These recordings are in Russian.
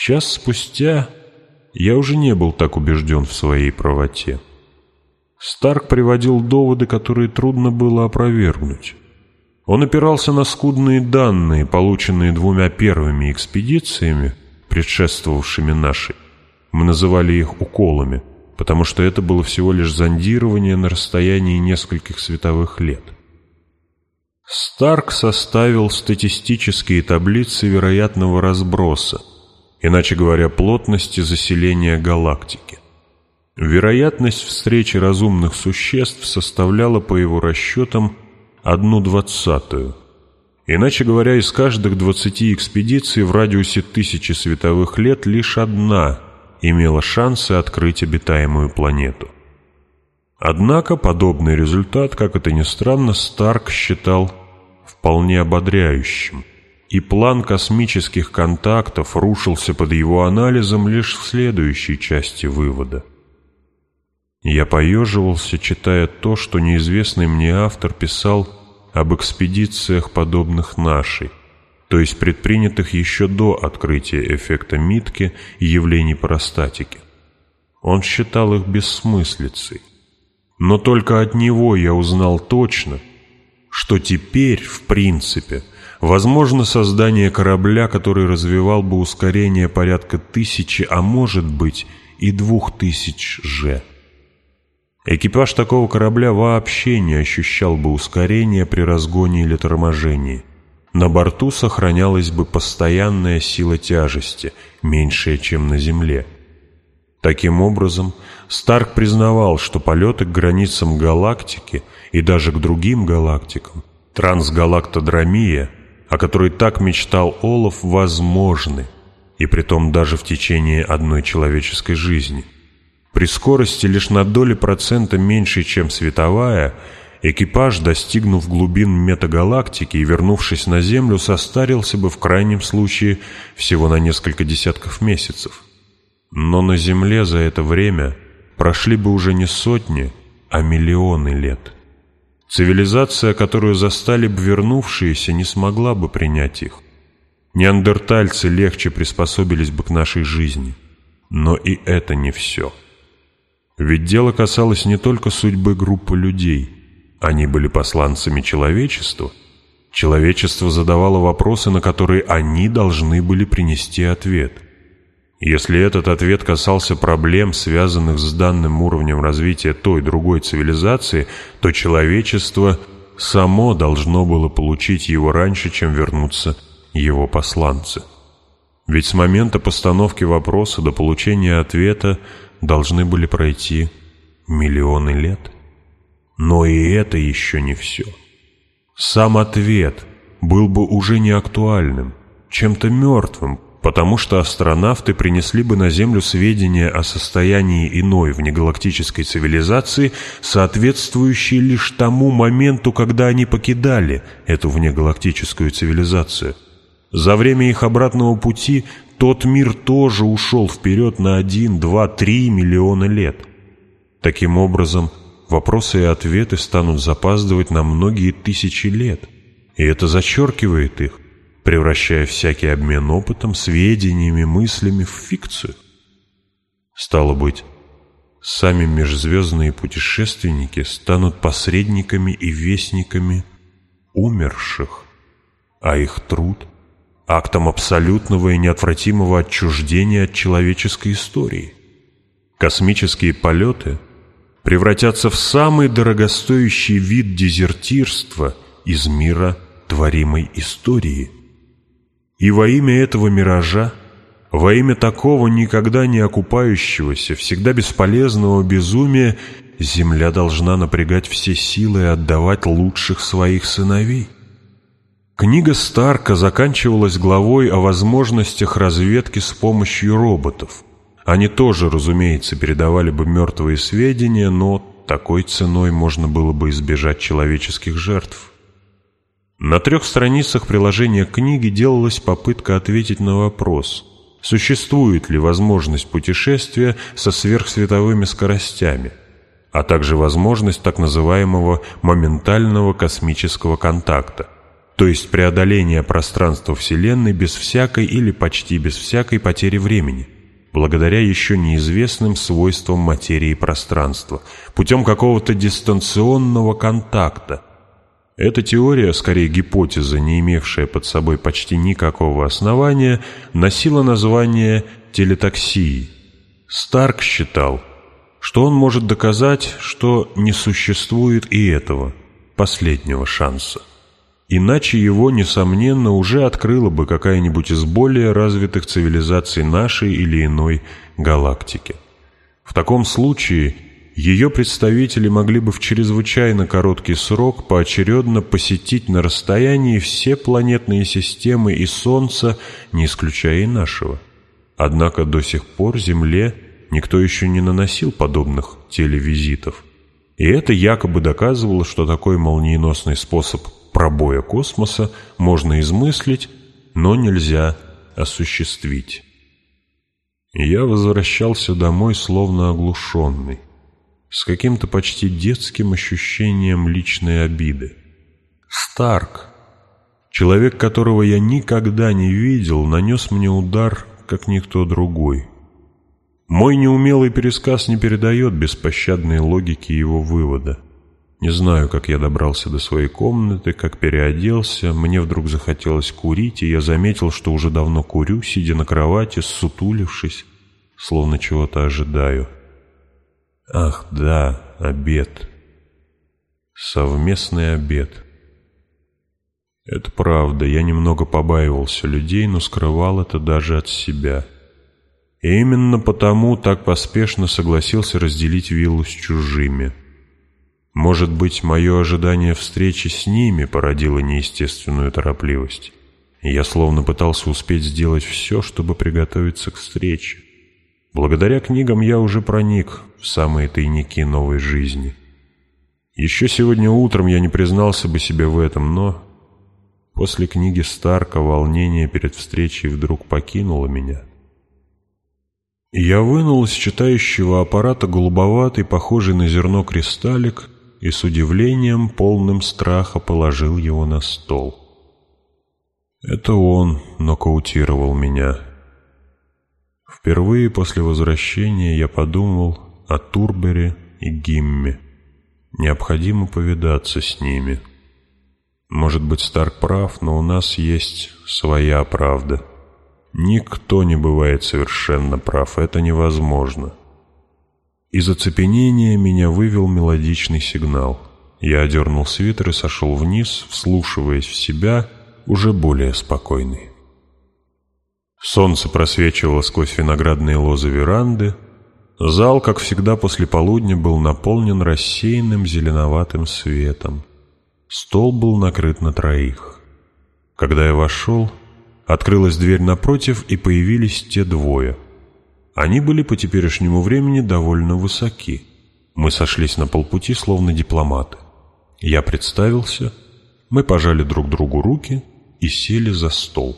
Час спустя я уже не был так убежден в своей правоте. Старк приводил доводы, которые трудно было опровергнуть. Он опирался на скудные данные, полученные 2 первыми экспедициями, предшествовавшими нашей. Мы называли их уколами, потому что это было всего лишь зондирование на расстоянии нескольких световых лет. Старк составил статистические таблицы вероятного разброса, иначе говоря, плотности заселения галактики. Вероятность встречи разумных существ составляла, по его расчетам, 1/20. Иначе говоря, из каждых 20 экспедиций в радиусе 1000 световых лет лишь одна имела шансы открыть обитаемую планету. Однако подобный результат, как это ни странно, Старк считал вполне ободряющим, и план космических контактов рушился под его анализом лишь в следующей части вывода. Я поеживался, читая то, что неизвестный мне автор писал об экспедициях, подобных нашей, то есть предпринятых еще до открытия эффекта Митке и явлений парастатики. Он считал их бессмыслицей. Но только от него я узнал точно, что теперь, в принципе, возможно создание корабля, который развивал бы ускорение порядка 1000, а может быть и 2000 G. Экипаж такого корабля вообще не ощущал бы ускорения при разгоне или торможении. На борту сохранялась бы постоянная сила тяжести, меньшая, чем на Земле. Таким образом, Старк признавал, что полеты к границам галактики и даже к другим галактикам, трансгалактодромия, о которой так мечтал Олаф, возможны, и притом даже в течение одной человеческой жизни. При скорости лишь на доли процента меньшей, чем световая, экипаж, достигнув глубин метагалактики и вернувшись на Землю, состарился бы в крайнем случае всего на несколько десятков месяцев. Но на Земле за это время прошли бы уже не сотни, а миллионы лет. Цивилизация, которую застали бы вернувшиеся, не смогла бы принять их. Неандертальцы легче приспособились бы к нашей жизни. Но и это не все. Ведь дело касалось не только судьбы группы людей. Они были посланцами человечества. Человечество задавало вопросы, на которые они должны были принести ответ. Если этот ответ касался проблем, связанных с данным уровнем развития той другой цивилизации, то человечество само должно было получить его раньше, чем вернутся его посланцы. Ведь с момента постановки вопроса до получения ответа должны были пройти миллионы лет. Но и это еще не все. Сам ответ был бы уже не актуальным, чем-то мертвым, потому что астронавты принесли бы на Землю сведения о состоянии иной внегалактической цивилизации, соответствующие лишь тому моменту, когда они покидали эту внегалактическую цивилизацию. За время их обратного пути тот мир тоже ушел вперед на 1, 2, 3 миллиона лет. Таким образом, вопросы и ответы станут запаздывать на многие тысячи лет, и это зачеркивает их, превращая всякий обмен опытом, сведениями, мыслями в фикцию. Стало быть, сами межзвездные путешественники станут посредниками и вестниками умерших, а их труд — актом абсолютного и неотвратимого отчуждения от человеческой истории. Космические полеты превратятся в самый дорогостоящий вид дезертирства из мира творимой истории. И во имя этого миража, во имя такого никогда не окупающегося, всегда бесполезного безумия, Земля должна напрягать все силы и отдавать лучших своих сыновей. Книга Старка заканчивалась главой о возможностях разведки с помощью роботов. Они тоже, разумеется, передавали бы мертвые сведения, но такой ценой можно было бы избежать человеческих жертв. На 3 страницах приложения книги делалась попытка ответить на вопрос, существует ли возможность путешествия со сверхсветовыми скоростями, а также возможность так называемого моментального космического контакта, то есть преодоление пространства Вселенной без всякой или почти без всякой потери времени, благодаря еще неизвестным свойствам материи и пространства, путем какого-то дистанционного контакта. Эта теория, скорее гипотеза, не имевшая под собой почти никакого основания, носила название телетаксии. Старк считал, что он может доказать, что не существует и этого, последнего шанса. Иначе его, несомненно, уже открыла бы какая-нибудь из более развитых цивилизаций нашей или иной галактики. В таком случае ее представители могли бы в чрезвычайно короткий срок поочередно посетить на расстоянии все планетные системы и Солнца, не исключая и нашего. Однако до сих пор Земле никто еще не наносил подобных телевизитов. И это якобы доказывало, что такой молниеносный способ пробоя космоса можно измыслить, но нельзя осуществить. Я возвращался домой словно оглушенный, с каким-то почти детским ощущением личной обиды. Старк, человек, которого я никогда не видел, нанес мне удар, как никто другой. Мой неумелый пересказ не передает беспощадной логики его вывода. Не знаю, как я добрался до своей комнаты, как переоделся, мне вдруг захотелось курить, и я заметил, что уже давно курю, сидя на кровати, ссутулившись, словно чего-то ожидаю. Ах, да, обед. Совместный обед. Это правда, я немного побаивался людей, но скрывал это даже от себя. И именно потому так поспешно согласился разделить виллу с чужими. Может быть, мое ожидание встречи с ними породило неестественную торопливость, и я словно пытался успеть сделать все, чтобы приготовиться к встрече. Благодаря книгам я уже проник в самые тайники новой жизни. Еще сегодня утром я не признался бы себе в этом, но после книги Старка волнение перед встречей вдруг покинуло меня. Я вынул из читающего аппарата голубоватый, похожий на зерно кристаллик, и с удивлением, полным страха, положил его на стол. Это он нокаутировал меня. Впервые после возвращения я подумал о Турбере и Гимме. Необходимо повидаться с ними. Может быть, Старк прав, но у нас есть своя правда. Никто не бывает совершенно прав, это невозможно. Из оцепенения меня вывел мелодичный сигнал. Я одернул свитер и сошел вниз, вслушиваясь в себя, уже более спокойный. Солнце просвечивало сквозь виноградные лозы веранды. Зал, как всегда после полудня, был наполнен рассеянным зеленоватым светом. Стол был накрыт на троих. Когда я вошел, открылась дверь напротив, и появились те двое. Они были по теперешнему времени довольно высоки. Мы сошлись на полпути, словно дипломаты. Я представился, мы пожали друг другу руки и сели за стол.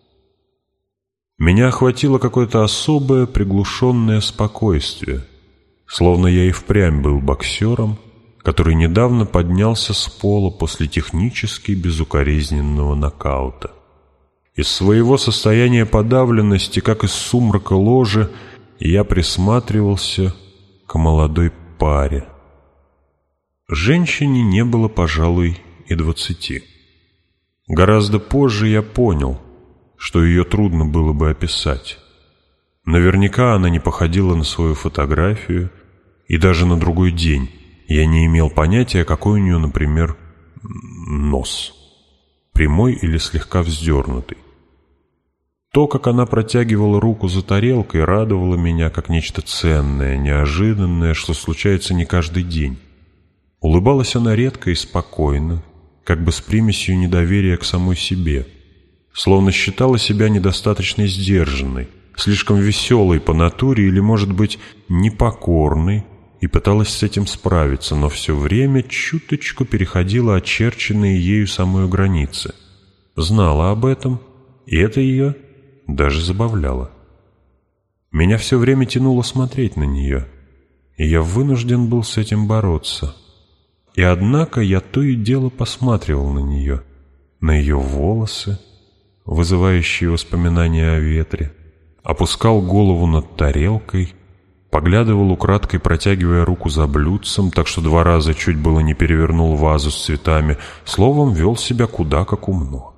Меня охватило какое-то особое приглушенное спокойствие, словно я и впрямь был боксером, который недавно поднялся с пола после технически безукоризненного нокаута. Из своего состояния подавленности, как из сумрака ложи, я присматривался к молодой паре. Женщине не было, пожалуй, и 20. Гораздо позже я понял, что ее трудно было бы описать. Наверняка она не походила на свою фотографию, и даже на другой день я не имел понятия, какой у нее, например, нос, прямой или слегка вздернутый. То, как она протягивала руку за тарелкой, радовало меня как нечто ценное, неожиданное, что случается не каждый день. Улыбалась она редко и спокойно, как бы с примесью недоверия к самой себе, словно считала себя недостаточно сдержанной, слишком веселой по натуре или, может быть, непокорной, и пыталась с этим справиться, но все время чуточку переходила очерченные ею самой границы. Знала об этом, и это ее даже забавляло. Меня все время тянуло смотреть на нее, и я вынужден был с этим бороться. И однако я то и дело посматривал на нее, на ее волосы, вызывающие воспоминания о ветре, опускал голову над тарелкой, поглядывал украдкой, протягивая руку за блюдцем, так что 2 раза чуть было не перевернул вазу с цветами, словом, вел себя куда как умно.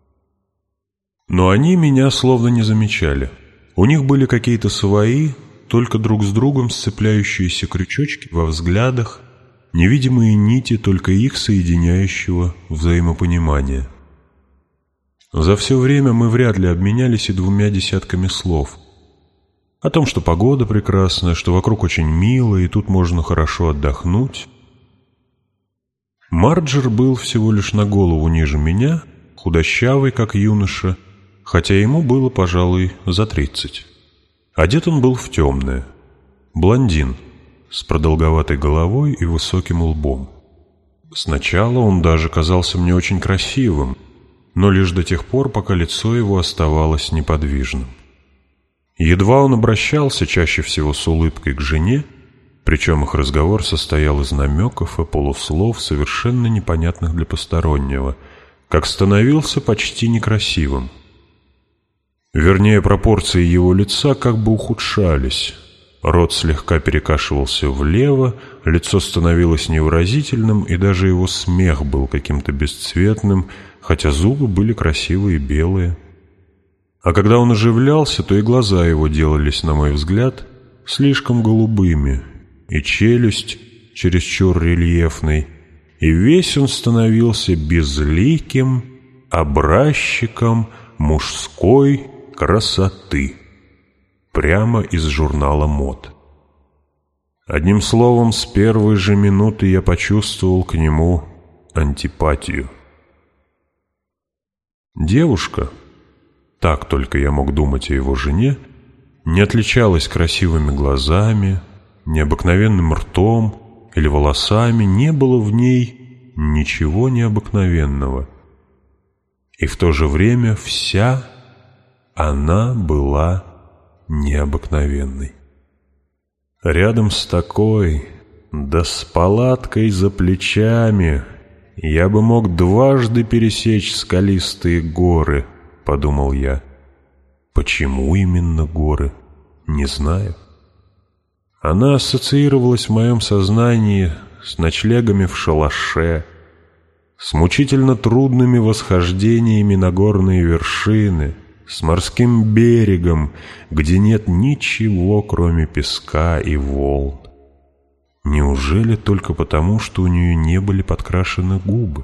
Но они меня словно не замечали. У них были какие-то свои, только друг с другом сцепляющиеся крючочки во взглядах, невидимые нити только их соединяющего взаимопонимания. За все время мы вряд ли обменялись и 2 десятками слов. О том, что погода прекрасная, что вокруг очень мило, и тут можно хорошо отдохнуть. Марджер был всего лишь на голову ниже меня, худощавый, как юноша, хотя ему было, пожалуй, за 30. Одет он был в темное. Блондин, с продолговатой головой и высоким лбом. Сначала он даже казался мне очень красивым, но лишь до тех пор, пока лицо его оставалось неподвижным. Едва он обращался, чаще всего с улыбкой, к жене, причем их разговор состоял из намеков и полуслов, совершенно непонятных для постороннего, как становился почти некрасивым. Вернее, пропорции его лица как бы ухудшались. Рот слегка перекашивался влево, лицо становилось невыразительным, и даже его смех был каким-то бесцветным, хотя зубы были красивые и белые. А когда он оживлялся, то и глаза его делались, на мой взгляд, слишком голубыми, и челюсть чересчур рельефной, и весь он становился безликим образчиком мужской красоты, прямо из журнала мод. Одним словом, с первой же минуты я почувствовал к нему антипатию. Девушка, так только я мог думать о его жене, не отличалась красивыми глазами, необыкновенным ртом или волосами, не было в ней ничего необыкновенного. И в то же время вся она была необыкновенной. Рядом с такой, да с палаткой за плечами, я бы мог 2 пересечь скалистые горы, подумал я. Почему именно горы? Не знаю. Она ассоциировалась в моем сознании с ночлегами в шалаше, с мучительно трудными восхождениями на горные вершины, с морским берегом, где нет ничего, кроме песка и волн. Неужели только потому, что у нее не были подкрашены губы?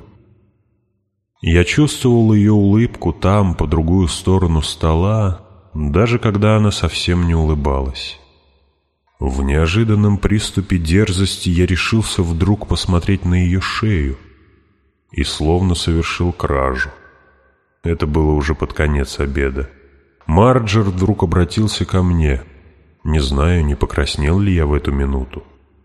Я чувствовал ее улыбку там, по другую сторону стола, даже когда она совсем не улыбалась. В неожиданном приступе дерзости я решился вдруг посмотреть на ее шею и словно совершил кражу. Это было уже под конец обеда. Марджер вдруг обратился ко мне. Не знаю, не покраснел ли я в эту минуту.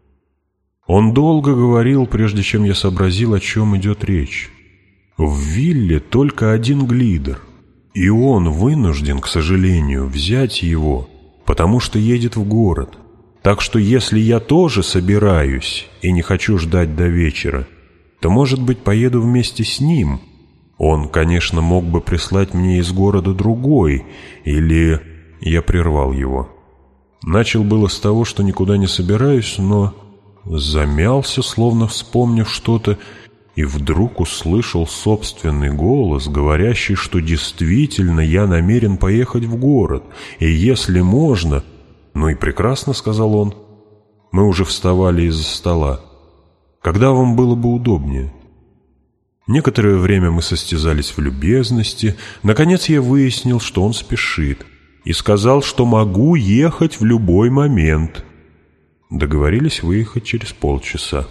Он долго говорил, прежде чем я сообразил, о чем идет речь. В вилле только один глидер, и он вынужден, к сожалению, взять его, потому что едет в город. Так что если я тоже собираюсь и не хочу ждать до вечера, то, может быть, поеду вместе с ним. Он, конечно, мог бы прислать мне из города другой, или... Я прервал его. Начал было с того, что никуда не собираюсь, но замялся, словно вспомнив что-то, и вдруг услышал собственный голос, говорящий, что действительно я намерен поехать в город, и если можно... «Ну и прекрасно», — сказал он. Мы уже вставали из-за стола. «Когда вам было бы удобнее?» Некоторое время мы состязались в любезности. Наконец я выяснил, что он спешит, и сказал, что могу ехать в любой момент. Договорились выехать через полчаса.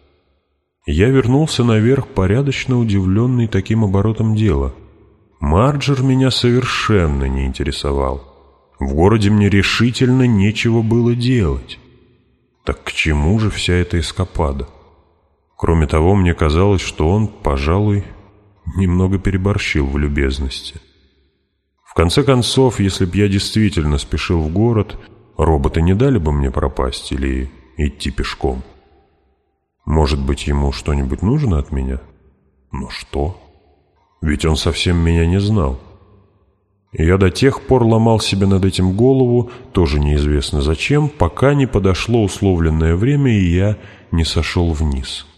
Я вернулся наверх, порядочно удивленный таким оборотом дела. Марджер меня совершенно не интересовал. В городе мне решительно нечего было делать. Так к чему же вся эта эскапада? Кроме того, мне казалось, что он, пожалуй, немного переборщил в любезности. В конце концов, если б я действительно спешил в город, роботы не дали бы мне пропасть или идти пешком. Может быть, ему что-нибудь нужно от меня? Но что? ведь он совсем меня не знал. И я до тех пор ломал себе над этим голову, тоже неизвестно зачем, пока не подошло условленное время, и я не сошел вниз.